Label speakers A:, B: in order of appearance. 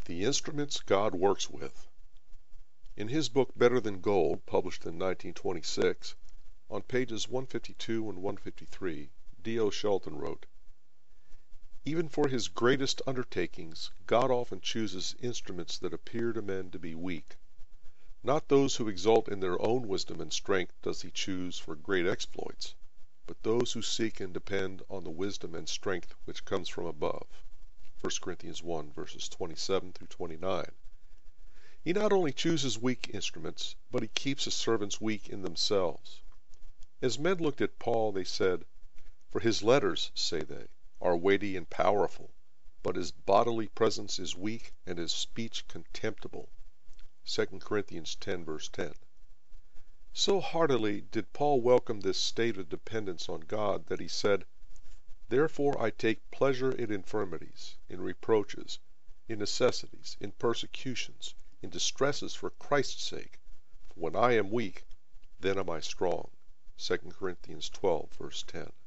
A: The Instruments God Works With. In his book Better Than Gold, published in 1926, on pages 152 and 153, D.O. Shelton wrote, "Even for his greatest undertakings, God often chooses instruments that appear to men to be weak. Not those who exult in their own wisdom and strength does he choose for great exploits, but those who seek and depend on the wisdom and strength which comes from above." 1 Corinthians 1 verses 27 through 29. He not only chooses weak instruments, but he keeps his servants weak in themselves. As men looked at Paul, they said, "For his letters, say they, are weighty and powerful, but his bodily presence is weak and his speech contemptible." 2 Corinthians 10 verse 10. So heartily did Paul welcome this state of dependence on God that he said, "Therefore I take pleasure in infirmities, in reproaches, in necessities, in persecutions, in distresses for Christ's sake. For when I am weak, then am I strong." 2 Corinthians 12 verse 10.